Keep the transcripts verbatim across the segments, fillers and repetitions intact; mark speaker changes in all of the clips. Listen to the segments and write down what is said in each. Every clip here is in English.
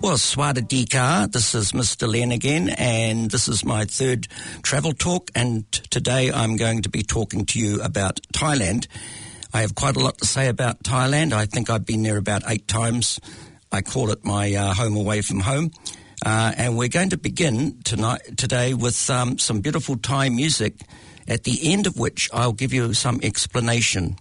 Speaker 1: Well, Swadadika, this is Mister Len again, and this is my third travel talk, and today I'm going to be talking to you about Thailand. I have quite a lot to say about Thailand. I think I've been there about eight times. I call it my uh, home away from home. Uh, and we're going to begin tonight, today with um, some beautiful Thai music, at the end of which I'll give you some explanation.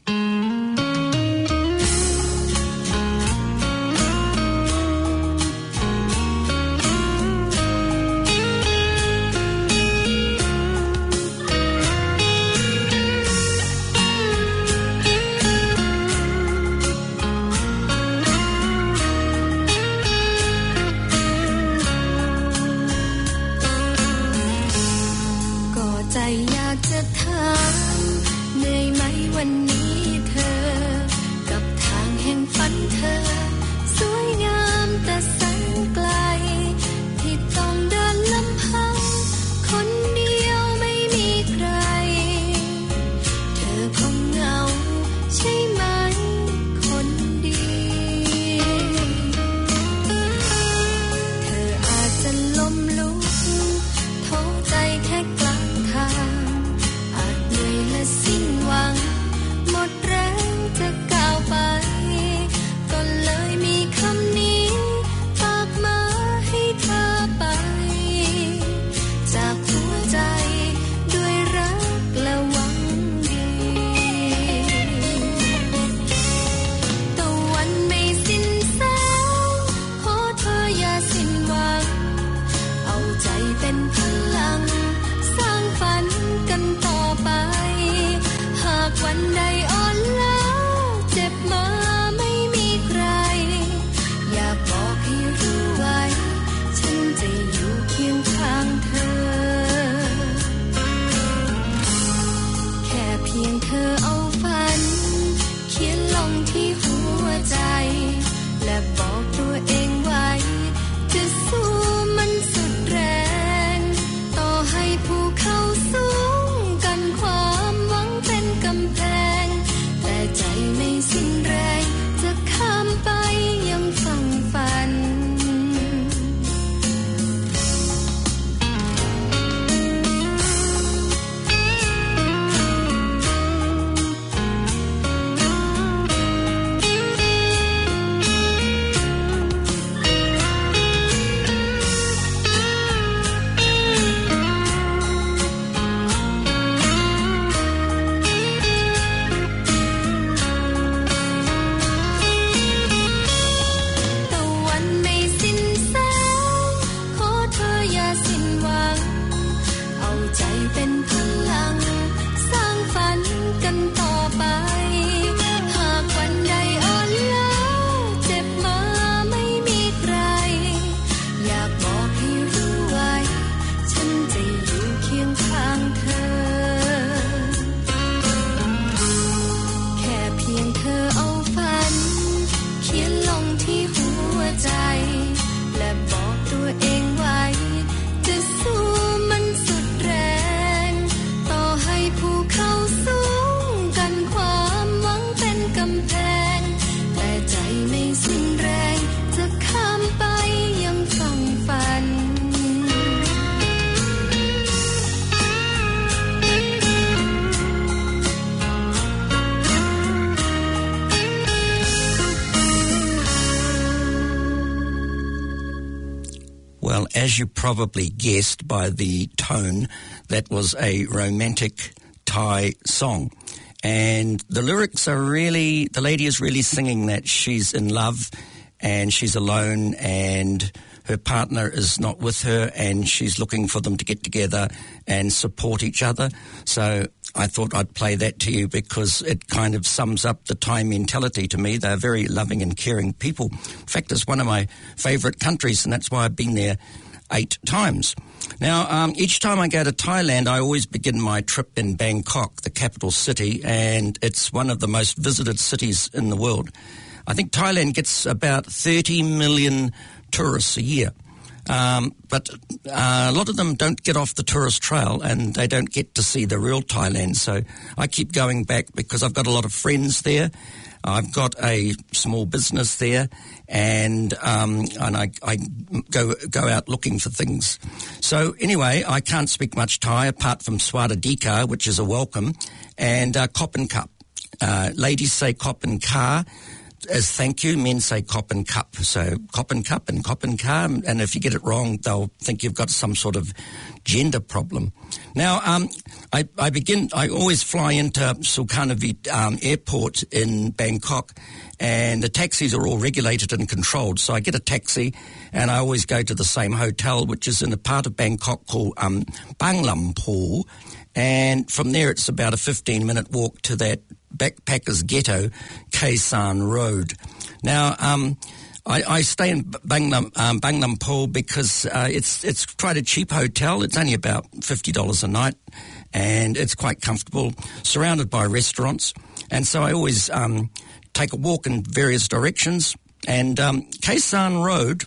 Speaker 1: As you probably guessed by the tone, that was a romantic Thai song. And the lyrics are really, the lady is really singing that she's in love and she's alone and her partner is not with her and she's looking for them to get together and support each other. So I thought I'd play that to you because it kind of sums up the Thai mentality to me. They're very loving and caring people. In fact, it's one of my favourite countries, and that's why I've been there eight times. Now, um, each time I go to Thailand, I always begin my trip in Bangkok, the capital city, and it's one of the most visited cities in the world. I think Thailand gets about thirty million tourists a year. Um, but uh, a lot of them don't get off the tourist trail and they don't get to see the real Thailand. So I keep going back because I've got a lot of friends there. I've got a small business there, and um, and I, I go go out looking for things. So anyway, I can't speak much Thai apart from Swadadika, which is a welcome, and uh, Kop and Cup. Uh, ladies say Kop and Ka as thank you. Men say Kop and Cup. So Kop and Cup and Kop and Ka, and if you get it wrong, they'll think you've got some sort of gender problem. Now, um, I, I begin, I always fly into Sukarnavit um, airport in Bangkok, and the taxis are all regulated and controlled. So I get a taxi, and I always go to the same hotel, which is in a part of Bangkok called um, Bang Lam Po. And from there, it's about a fifteen-minute walk to that backpackers ghetto, Khe Sanh Road. Now, um, I, I stay in Bang Lam, um, Bang Lam Po because uh, it's it's quite a cheap hotel. It's only about fifty dollars a night, and it's quite comfortable, surrounded by restaurants. And so I always um, take a walk in various directions. And um, Khe Sanh Road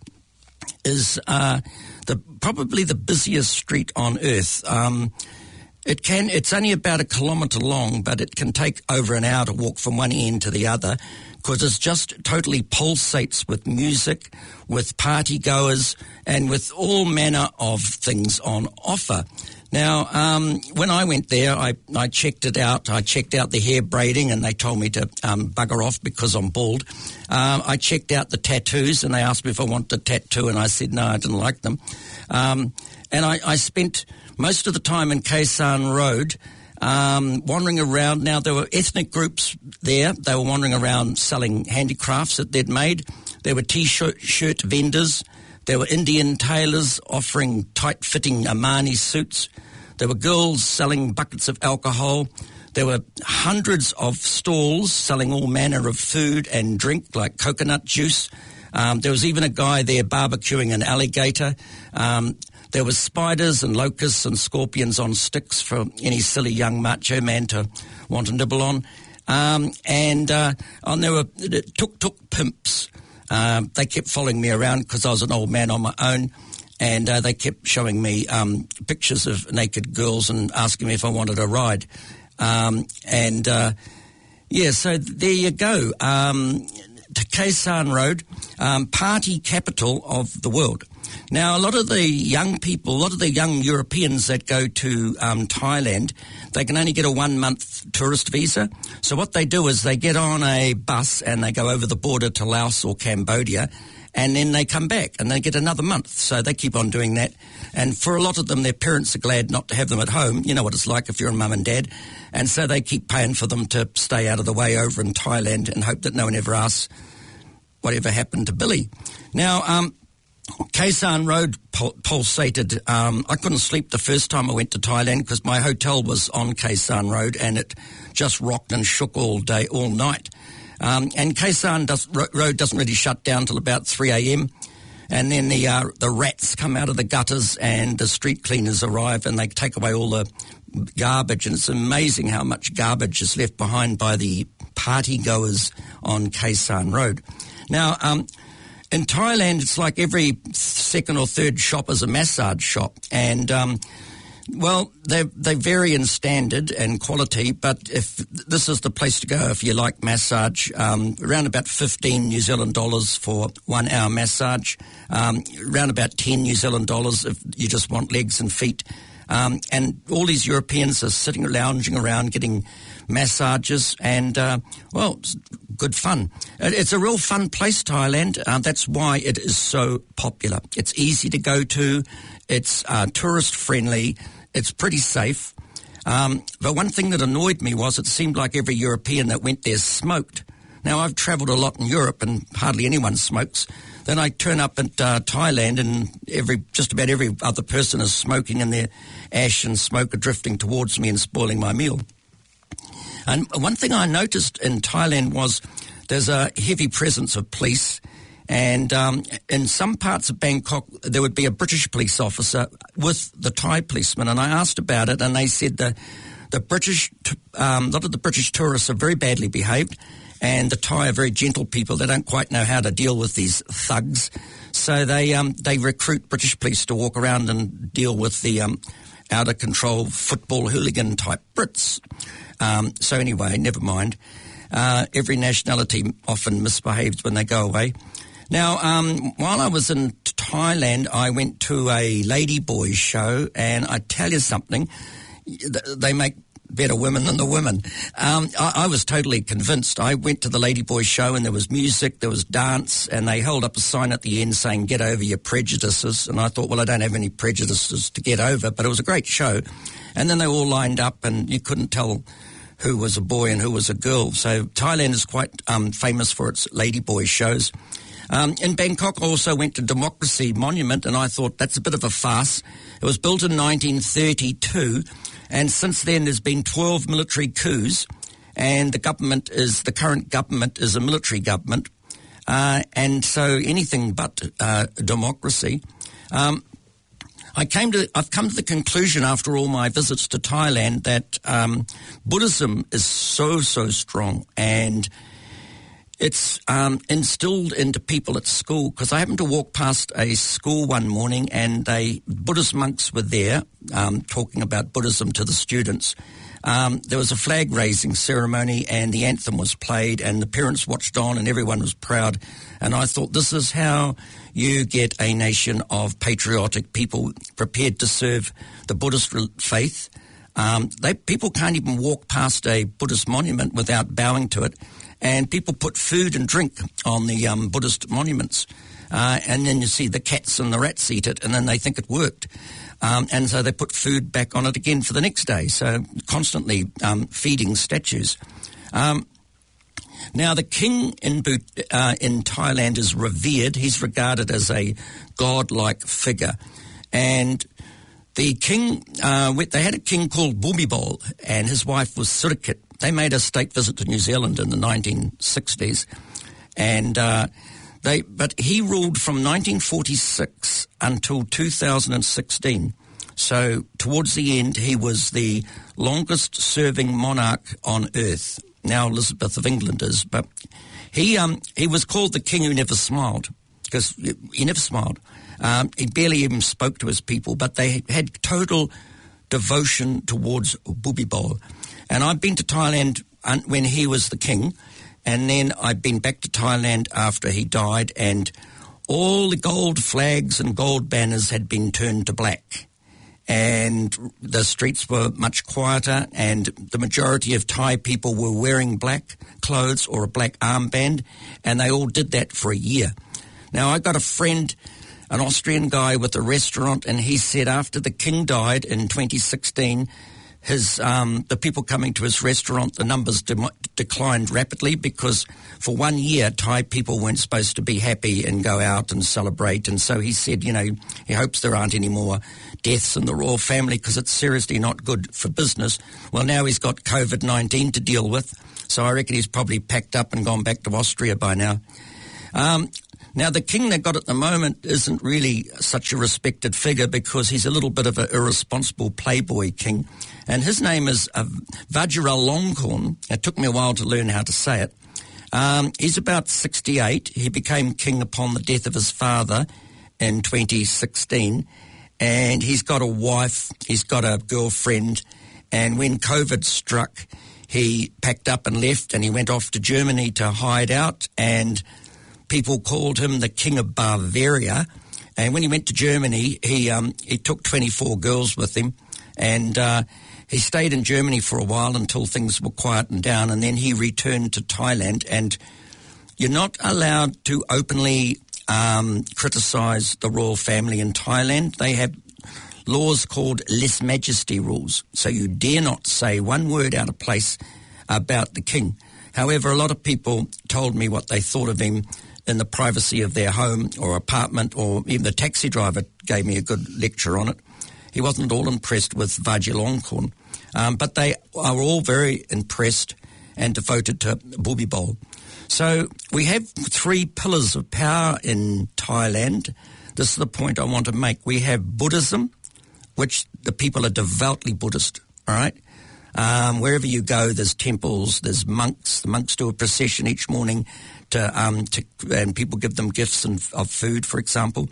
Speaker 1: is uh, the probably the busiest street on earth. Um, It can, it's only about a kilometre long, but it can take over an hour to walk from one end to the other because it's just totally pulsates with music, with party goers, and with all manner of things on offer. Now, um, when I went there, I, I checked it out. I checked out the hair braiding, and they told me to um, bugger off because I'm bald. Um, I checked out the tattoos, and they asked me if I wanted a tattoo, and I said no, I didn't like them. Um, and I, I spent most of the time in Khe Sanh Road, um, wandering around. Now, there were ethnic groups there. They were wandering around selling handicrafts that they'd made. There were T-shirt shirt vendors. There were Indian tailors offering tight-fitting Armani suits. There were girls selling buckets of alcohol. There were hundreds of stalls selling all manner of food and drink, like coconut juice. Um, there was even a guy there barbecuing an alligator. Um, There was spiders and locusts and scorpions on sticks for any silly young macho man to want to nibble on. Um, and uh, and there were tuk-tuk pimps. Um, they kept following me around because I was an old man on my own, and uh, they kept showing me um, pictures of naked girls and asking me if I wanted a ride. Um, and, uh, yeah, so there you go. Um, to Khe Sanh Road, um, party capital of the world. Now, a lot of the young people, a lot of the young Europeans that go to um, Thailand, they can only get a one-month tourist visa. So what they do is they get on a bus and they go over the border to Laos or Cambodia, and then they come back and they get another month. So they keep on doing that. And for a lot of them, their parents are glad not to have them at home. You know what it's like if you're a mum and dad. And so they keep paying for them to stay out of the way over in Thailand and hope that no one ever asks whatever happened to Billy. Now, um... Khe Sanh Road pul- pulsated. Um, I couldn't sleep the first time I went to Thailand because my hotel was on Khe Sanh Road and it just rocked and shook all day, all night. Um, and Khe Sanh does, ro- Road doesn't really shut down till about three a.m. And then the uh, the rats come out of the gutters and the street cleaners arrive and they take away all the garbage. And it's amazing how much garbage is left behind by the party goers on Khe Sanh Road. Now, um, in Thailand, it's like every second or third shop is a massage shop. And, um, well, they they vary in standard and quality, but if this is the place to go if you like massage, um, around about fifteen New Zealand dollars for one hour massage, um, around about ten New Zealand dollars if you just want legs and feet. Um, and all these Europeans are sitting, lounging around, getting massages, and, uh, well, it's good fun. It's a real fun place, Thailand. Uh, that's why it is so popular. It's easy to go to. It's uh, tourist-friendly. It's pretty safe. Um, but one thing that annoyed me was it seemed like every European that went there smoked. Now, I've travelled a lot in Europe, and hardly anyone smokes. Then I turn up at uh, Thailand, and every just about every other person is smoking, and their ash and smoke are drifting towards me and spoiling my meal. And one thing I noticed in Thailand was there's a heavy presence of police, and um, in some parts of Bangkok there would be a British police officer with the Thai policeman, and I asked about it, and they said the the British, um, a lot of the British tourists are very badly behaved, and the Thai are very gentle people. They don't quite know how to deal with these thugs. so they um, they recruit British police to walk around and deal with the um, out-of-control football hooligan-type Brits. Um, so anyway, never mind. Uh, every nationality often misbehaves when they go away. Now, um, while I was in Thailand, I went to a Ladyboys show, and I tell you something, they make better women than the women. Um, I, I was totally convinced. I went to the Ladyboys show, and there was music, there was dance, and they held up a sign at the end saying, "Get over your prejudices." And I thought, well, I don't have any prejudices to get over, but it was a great show. And then they all lined up, and you couldn't tell who was a boy and who was a girl. So Thailand is quite um, famous for its Ladyboys shows. Um, in Bangkok, I also went to Democracy Monument, and I thought that's a bit of a farce. It was built in nineteen thirty-two, and since then there's been twelve military coups, and the government is, the current government is a military government, uh, and so anything but uh, democracy. Um, I came to, I've come to the conclusion after all my visits to Thailand that um, Buddhism is so, so strong, and it's um, instilled into people at school, because I happened to walk past a school one morning, and they Buddhist monks were there um, talking about Buddhism to the students. Um, there was a flag-raising ceremony, and the anthem was played, and the parents watched on, and everyone was proud. And I thought, this is how you get a nation of patriotic people prepared to serve the Buddhist faith. Um, they, people can't even walk past a Buddhist monument without bowing to it. And people put food and drink on the um, Buddhist monuments. Uh, and then you see the cats and the rats eat it, and then they think it worked. Um, and so they put food back on it again for the next day. So constantly um, feeding statues. Um, now, the king in, uh, in Thailand is revered. He's regarded as a godlike figure. And the king, uh, they had a king called Bhumibol, and his wife was Surikit. They made a state visit to New Zealand in the nineteen sixties, and uh, they. But he ruled from nineteen forty-six until two thousand sixteen. So towards the end, he was the longest-serving monarch on earth. Now Elizabeth of England is, but he um, he was called the king who never smiled, because he never smiled. Um, he barely even spoke to his people, but they had total devotion towards Bhumibol. And I've been to Thailand when he was the king, and then I've been back to Thailand after he died, and all the gold flags and gold banners had been turned to black. And the streets were much quieter, and the majority of Thai people were wearing black clothes or a black armband, and they all did that for a year. Now, I got a friend, an Austrian guy with a restaurant, and he said after the king died in twenty sixteen, His um, the people coming to his restaurant, the numbers de- declined rapidly, because for one year Thai people weren't supposed to be happy and go out and celebrate. And so he said, you know, he hopes there aren't any more deaths in the royal family, because it's seriously not good for business. Well, now he's got COVID nineteen to deal with, so I reckon he's probably packed up and gone back to Austria by now. Um, Now, the king they've got at the moment isn't really such a respected figure, because he's a little bit of an irresponsible playboy king. And his name is uh, Vajiralongkorn. It took me a while to learn how to say it. Um, he's about sixty-eight. He became king upon the death of his father in twenty sixteen. And he's got a wife, he's got a girlfriend. And when COVID struck, he packed up and left, and he went off to Germany to hide out. And people called him the King of Bavaria. And when he went to Germany, he um, he took twenty-four girls with him. And uh, he stayed in Germany for a while until things were quietened down. And then he returned to Thailand. And you're not allowed to openly um, criticise the royal family in Thailand. They have laws called lèse majesty rules. So you dare not say one word out of place about the king. However, a lot of people told me what they thought of him in the privacy of their home or apartment, or even the taxi driver gave me a good lecture on it. He wasn't at all impressed with Vajiralongkorn, um, but they are all very impressed and devoted to Bhumibol. So we have three pillars of power in Thailand. This is the point I want to make. We have Buddhism, which the people are devoutly Buddhist, all right? Um, wherever you go, there's temples, there's monks. The monks do a procession each morning to, um, to and people give them gifts and, of food, for example.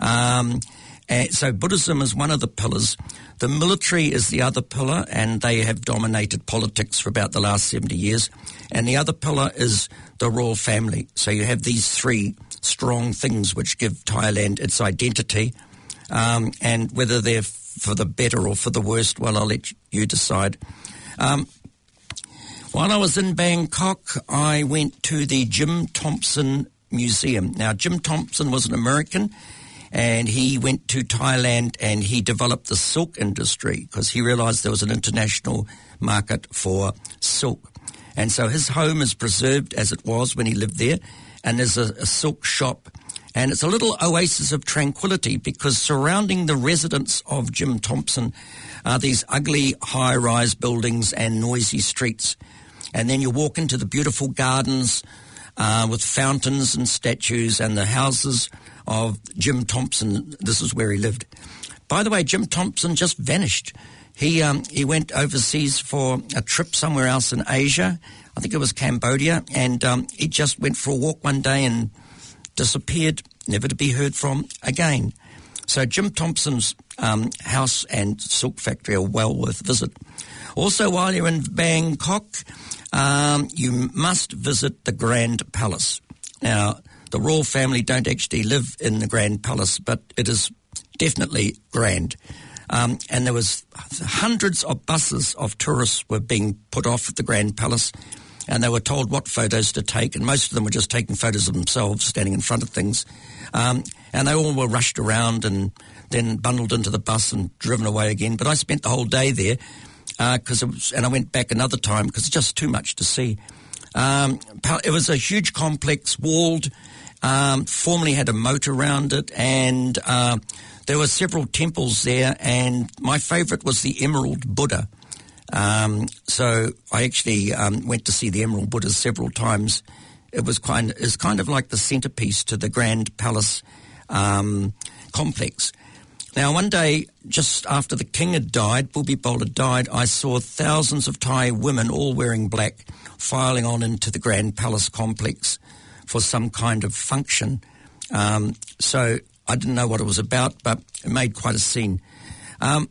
Speaker 1: Um, and so Buddhism is one of the pillars. The military is the other pillar, and they have dominated politics for about the last seventy years. And the other pillar is the royal family. So you have these three strong things which give Thailand its identity. Um, and whether they're for the better or for the worst, well, I'll let you decide. Um, while I was in Bangkok, I went to the Jim Thompson Museum. Now, Jim Thompson was an American, and he went to Thailand and he developed the silk industry because he realized there was an international market for silk. And so his home is preserved as it was when he lived there, and there's a, a silk shop. And it's a little oasis of tranquility because surrounding the residence of Jim Thompson are these ugly high-rise buildings and noisy streets. And then you walk into the beautiful gardens uh, with fountains and statues and the houses of Jim Thompson. This is where he lived. By the way, Jim Thompson just vanished. He um, he went overseas for a trip somewhere else in Asia. I think it was Cambodia. And um, he just went for a walk one day and disappeared, never to be heard from again. So Jim Thompson's um, house and silk factory are well worth a visit. Also, while you're in Bangkok, um, you must visit the Grand Palace. Now, the royal family don't actually live in the Grand Palace, but it is definitely grand. Um, and there was hundreds of buses of tourists were being put off at the Grand Palace, and they were told what photos to take, and most of them were just taking photos of themselves standing in front of things. Um, and they all were rushed around and then bundled into the bus and driven away again. But I spent the whole day there, because uh, it was, and I went back another time because it's just too much to see. Um, it was a huge complex, walled, um, formerly had a moat around it, and uh, there were several temples there, and my favourite was the Emerald Buddha. Um, so I actually um, went to see the Emerald Buddha several times. It was kind, it's kind of like the centrepiece to the Grand Palace um, complex. Now, one day, just after the king had died, Bhumibol had died, I saw thousands of Thai women, all wearing black, filing on into the Grand Palace complex for some kind of function. Um, so I didn't know what it was about, but it made quite a scene. Um,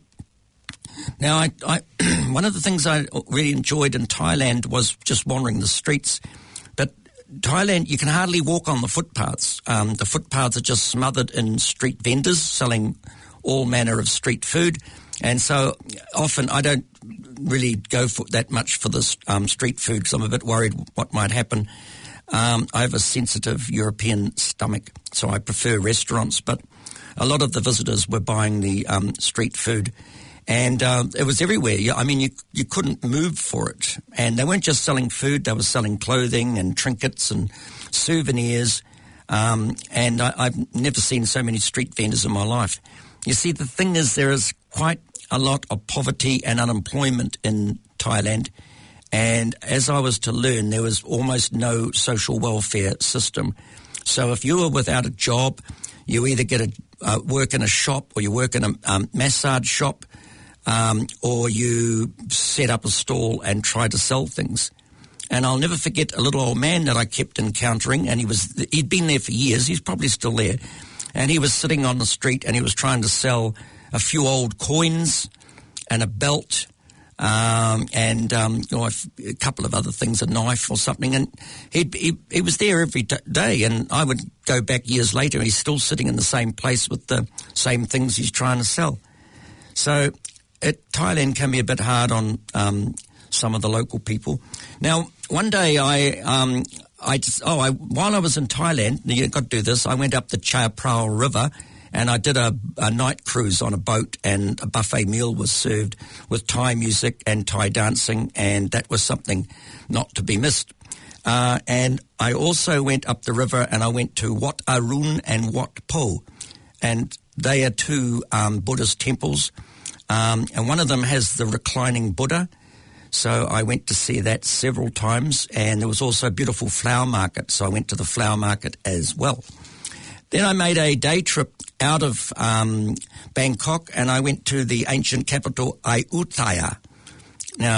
Speaker 1: now, I, I one of the things I really enjoyed in Thailand was just wandering the streets. But Thailand, you can hardly walk on the footpaths. Um, the footpaths are just smothered in street vendors selling all manner of street food. And so often I don't really go for that much for this um, street food because I'm a bit worried what might happen. Um, I have a sensitive European stomach, so I prefer restaurants. But a lot of the visitors were buying the um, street food. And uh, it was everywhere. I mean, you you couldn't move for it. And they weren't just selling food. They were selling clothing and trinkets and souvenirs. Um, and I, I've never seen so many street vendors in my life. You see, the thing is there is quite a lot of poverty and unemployment in Thailand. And as I was to learn, there was almost no social welfare system. So if you were without a job, you either get a uh, work in a shop or you work in a um, massage shop, um, or you set up a stall and try to sell things. And I'll never forget a little old man that I kept encountering, and he was he'd been there for years. He's probably still there. And he was sitting on the street and he was trying to sell a few old coins and a belt um, and um, you know, a couple of other things, a knife or something. And he'd, he he was there every day, and I would go back years later and he's still sitting in the same place with the same things he's trying to sell. So it, Thailand can be a bit hard on um, some of the local people. Now, one day I... Um, I just, oh, I, while I was in Thailand, you've got to do this, I went up the Chao Phraya River and I did a, a night cruise on a boat, and a buffet meal was served with Thai music and Thai dancing, and that was something not to be missed. Uh, and I also went up the river and I went to Wat Arun and Wat Po, and they are two um, Buddhist temples, um, and one of them has the reclining Buddha. So I went to see that several times, and there was also a beautiful flower market, so I went to the flower market as well. Then I made a day trip out of um, Bangkok, and I went to the ancient capital, Ayutthaya. Now,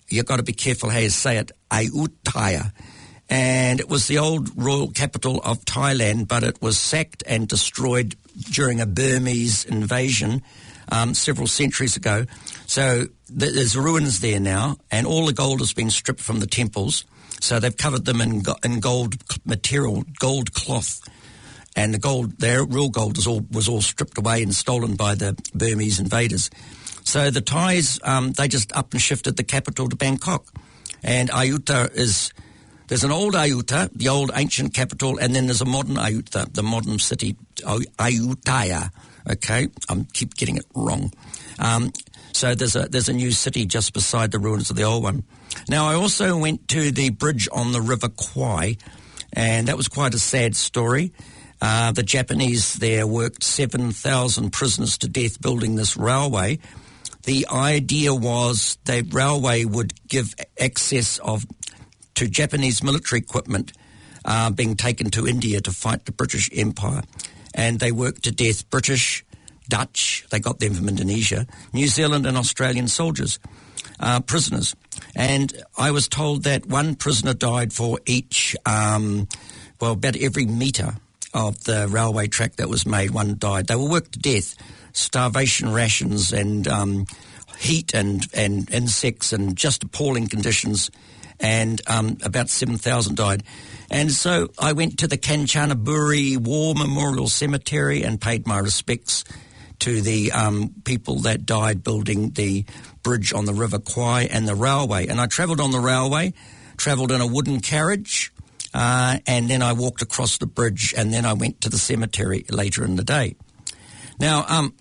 Speaker 1: you've got to be careful how you say it, Ayutthaya. And it was the old royal capital of Thailand, but it was sacked and destroyed during a Burmese invasion um, several centuries ago. So th- there's ruins there now, and all the gold has been stripped from the temples. So they've covered them in, go- in gold material, gold cloth. And the gold, their real gold was all, was all stripped away and stolen by the Burmese invaders. So the Thais, um, they just up and shifted the capital to Bangkok. And Ayutthaya is... There's an old Ayutthaya, the old ancient capital, and then there's a modern Ayutthaya, the modern city, Ayutthaya. Okay, I keep getting it wrong. Um, so there's a there's a new city just beside the ruins of the old one. Now, I also went to the bridge on the River Kwai, and that was quite a sad story. Uh, the Japanese there worked seven thousand prisoners to death building this railway. The idea was the railway would give access of to Japanese military equipment uh, being taken to India to fight the British Empire. And they worked to death British, Dutch, they got them from Indonesia, New Zealand and Australian soldiers, uh, prisoners. And I was told that one prisoner died for each, um, well, about every metre of the railway track that was made, one died. They were worked to death, starvation rations and um, heat and, and insects and just appalling conditions. And um, about seven thousand died. And so I went to the Kanchanaburi War Memorial Cemetery and paid my respects to the um, people that died building the bridge on the River Kwai and the railway. And I travelled on the railway, travelled in a wooden carriage, uh, and then I walked across the bridge, and then I went to the cemetery later in the day. Now, um,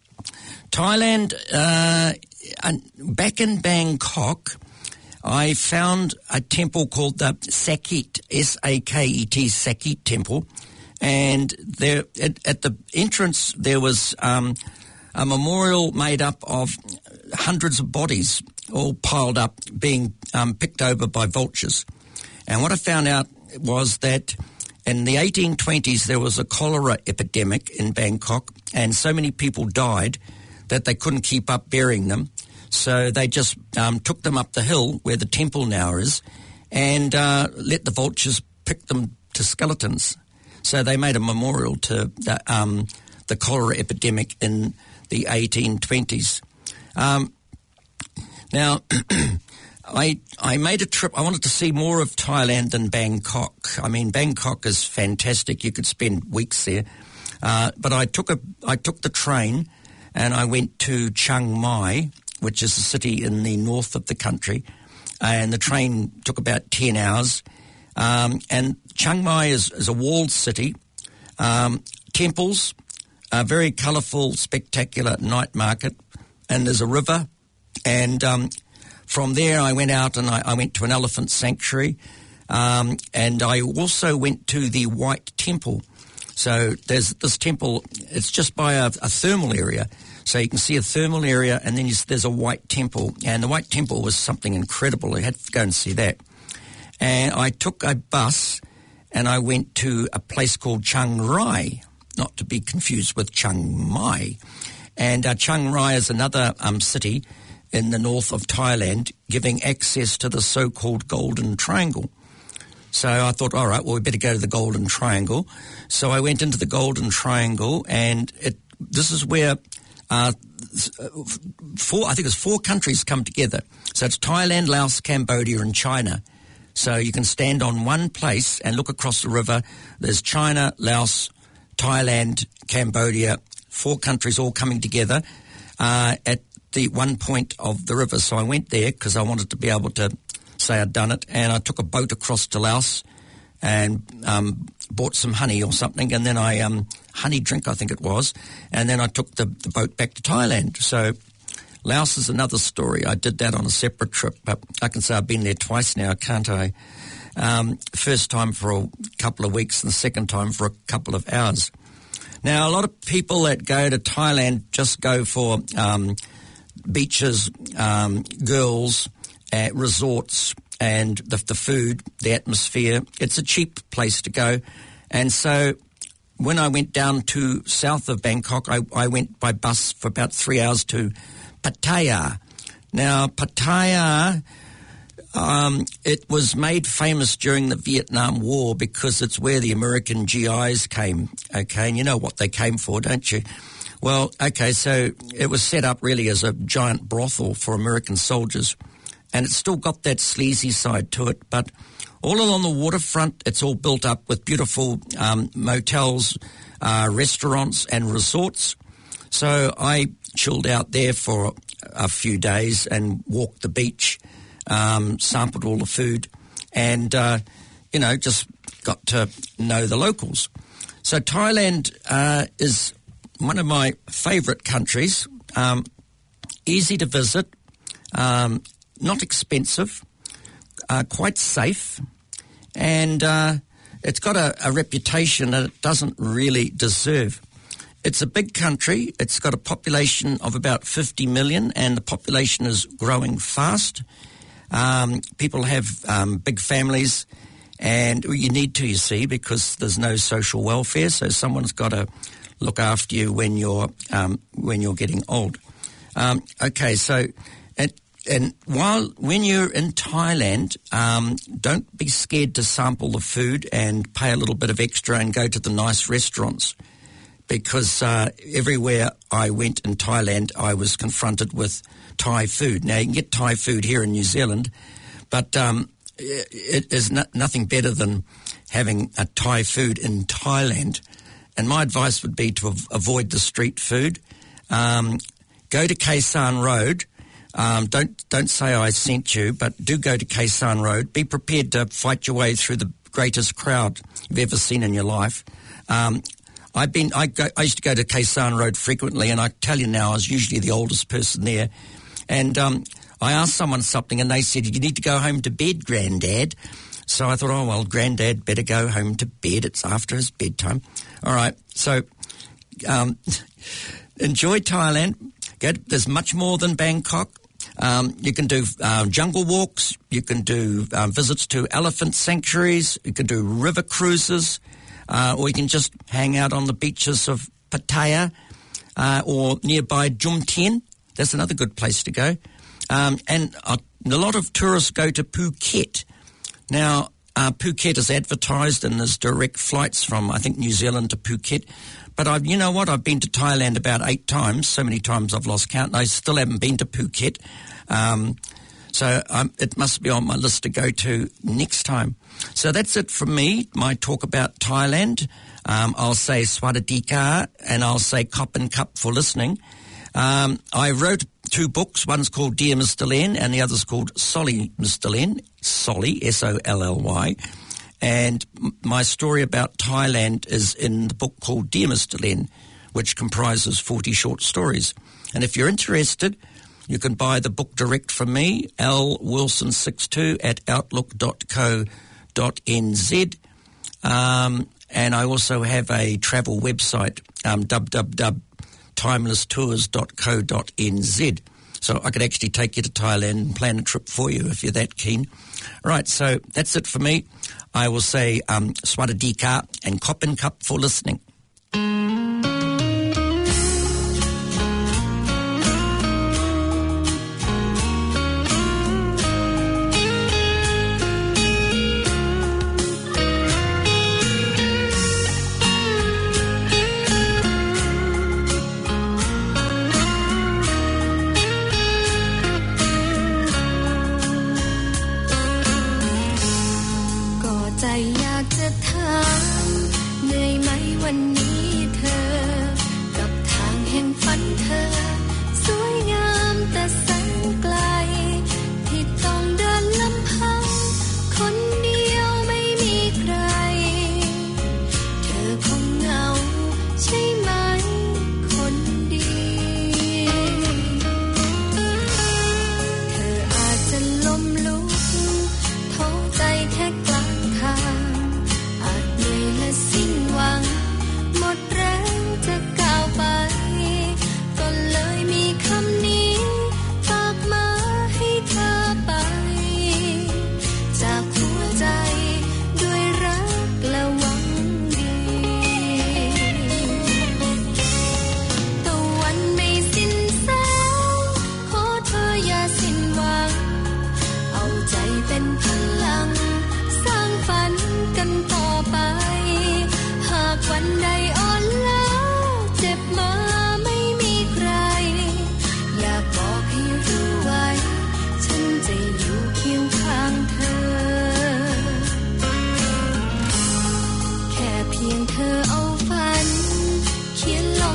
Speaker 1: Thailand, uh, back in Bangkok, I found a temple called the Sakit, S A K E T, Sakit Temple, and there at, at the entrance there was um, a memorial made up of hundreds of bodies all piled up being um, picked over by vultures. And what I found out was that in the eighteen twenties there was a cholera epidemic in Bangkok, and so many people died that they couldn't keep up burying them. So they just um, took them up the hill where the temple now is and uh, let the vultures pick them to skeletons. So they made a memorial to the, um, the cholera epidemic in the eighteen twenties. Um, now, I I made a trip. I wanted to see more of Thailand than Bangkok. I mean, Bangkok is fantastic. You could spend weeks there. Uh, but I took a I took the train and I went to Chiang Mai, which is a city in the north of the country, and the train took about ten hours. Um, and Chiang Mai is, is a walled city, um, temples, a very colourful, spectacular night market, and there's a river. And um, from there I went out and I, I went to an elephant sanctuary, um, and I also went to the White Temple. So there's this temple, it's just by a, a thermal area. So you can see a thermal area, and then you, there's a White Temple. And the White Temple was something incredible. I had to go and see that. And I took a bus, and I went to a place called Chiang Rai, not to be confused with Chiang Mai. And uh, Chiang Rai is another um, city in the north of Thailand, giving access to the so-called Golden Triangle. So I thought, all right, well, we better go to the Golden Triangle. So I went into the Golden Triangle, and it, this is where... Uh, four, I think it's four countries come together. So it's Thailand, Laos, Cambodia and China. So you can stand on one place and look across the river. There's China, Laos, Thailand, Cambodia, four countries all coming together uh, at the one point of the river. So I went there because I wanted to be able to say I'd done it. And I took a boat across to Laos and um, bought some honey or something, and then I, um, honey drink I think it was, and then I took the, the boat back to Thailand. So Laos is another story. I did that on a separate trip, but I can say I've been there twice now, can't I? Um, first time for a couple of weeks and the second time for a couple of hours. Now, a lot of people that go to Thailand just go for um, beaches, um, girls, uh, resorts, and the, the food, the atmosphere. It's a cheap place to go. And so when I went down to south of Bangkok, I, I went by bus for about three hours to Pattaya. Now, Pattaya um, it was made famous during the Vietnam War because it's where the American G Is came, okay? And you know what they came for, don't you? Well, okay, so it was set up really as a giant brothel for American soldiers, and it's still got that sleazy side to it, but all along the waterfront, it's all built up with beautiful um, motels, uh, restaurants and resorts. So I chilled out there for a few days and walked the beach, um, sampled all the food, and, uh, you know, just got to know the locals. So Thailand uh, is one of my favourite countries, um, easy to visit, um, not expensive, uh, quite safe, and uh, it's got a, a reputation that it doesn't really deserve. It's a big country. It's got a population of about fifty million, and the population is growing fast. Um, people have um, big families, and you need to, you see, because there's no social welfare, so someone's got to look after you when you're um, when you're getting old. Um, okay, so and, and while when you're in Thailand, um, don't be scared to sample the food and pay a little bit of extra and go to the nice restaurants, because uh, everywhere I went in Thailand, I was confronted with Thai food. Now, you can get Thai food here in New Zealand, but um, it is no, nothing better than having a Thai food in Thailand. And my advice would be to av- avoid the street food. Um, go to Khe Sanh Road. Um, don't don't say I sent you, but do go to Khe Sanh Road. Be prepared to fight your way through the greatest crowd you've ever seen in your life. Um, I've been. I, go, I used to go to Khe Sanh Road frequently, and I tell you now, I was usually the oldest person there. And um, I asked someone something, and they said, "You need to go home to bed, Granddad." So I thought, oh, well, Granddad better go home to bed. It's after his bedtime. All right, so um, enjoy Thailand. Go to, there's much more than Bangkok. Um, you can do uh, jungle walks. You can do um, visits to elephant sanctuaries. You can do river cruises. Uh, or you can just hang out on the beaches of Pattaya uh, or nearby Jumtien. That's another good place to go. Um, and uh, a lot of tourists go to Phuket. Now, uh, Phuket is advertised and there's direct flights from, I think, New Zealand to Phuket. But I've, you know what? I've been to Thailand about eight times, so many times I've lost count, and I still haven't been to Phuket. Um, so um, it must be on my list to go to next time. So that's it from me, my talk about Thailand. Um, I'll say Swadadika and I'll say Cop and Cup for listening. Um, I wrote two books. One's called Dear Mister Len and the other's called Solly Mister Len, Solly, S O L L Y. And m- my story about Thailand is in the book called Dear Mister Len, which comprises forty short stories. And if you're interested, you can buy the book direct from me, l wilson sixty-two at outlook dot co dot n z. Um, and I also have a travel website, um, w w w dot timeless tours dot co dot n z. So I could actually take you to Thailand and plan a trip for you if you're that keen. Right, so that's it for me. I will say um, Swadadika and Cop and Cup for listening.